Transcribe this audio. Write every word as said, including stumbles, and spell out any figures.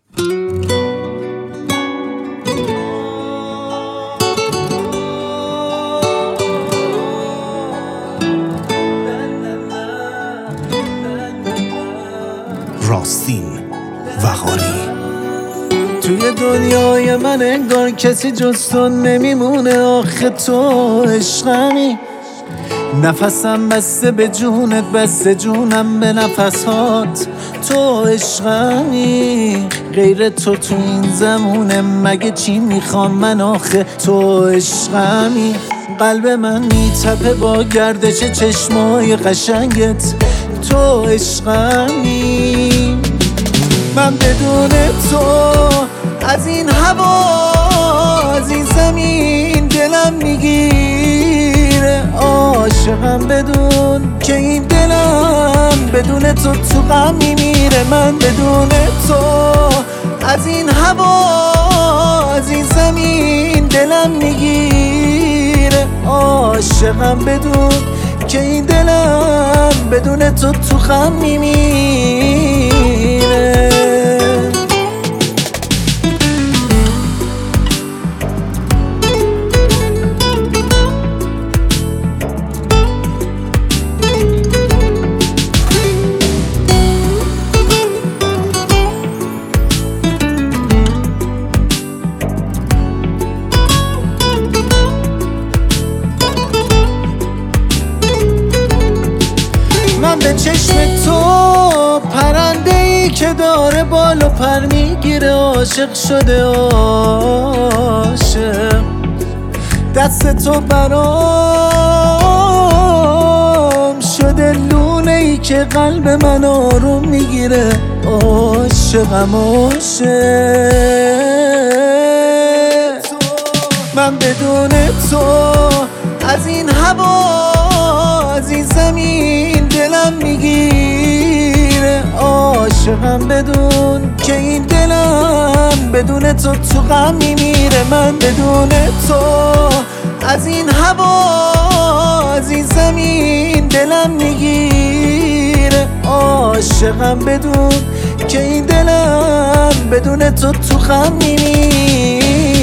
راستین وقاری. توی دنیای من انگار کسی جز تو نمیمونه، آخه تو عشقمی. نفسم بسته به جونت، بسته جونم به نفسات. تو عشقمی، غیر تو تو این زمونه مگه چی میخوام من؟ آخه تو عشقمی. قلب من میتپه با گردش چشمای قشنگت. تو عشقمی. من بدون تو از این هوا، از این زمین دلم میگیره. عاشقم بدون که این دلم بدون تو تو غم میمیره. من بدون تو از این هوا، از این زمین دلم میگیره. عاشقم بدون که این دلم بدون تو تو غم میمیره. من به چشم تو پرنده ای که داره بال و پر میگیره. عاشق شده عاشق، دست تو برام شده لونه ای که قلب من آروم میگیره. عاشقم عاشق. من بدون تو از این هوا، از این زمین دلم میگیره. عاشقم بدون که این دلم بدون تو تو غم میمیره. من بدون تو از این هوا، از این زمین دلم میگیره. عاشقم بدون که این دلم بدون تو تو غم میمیره.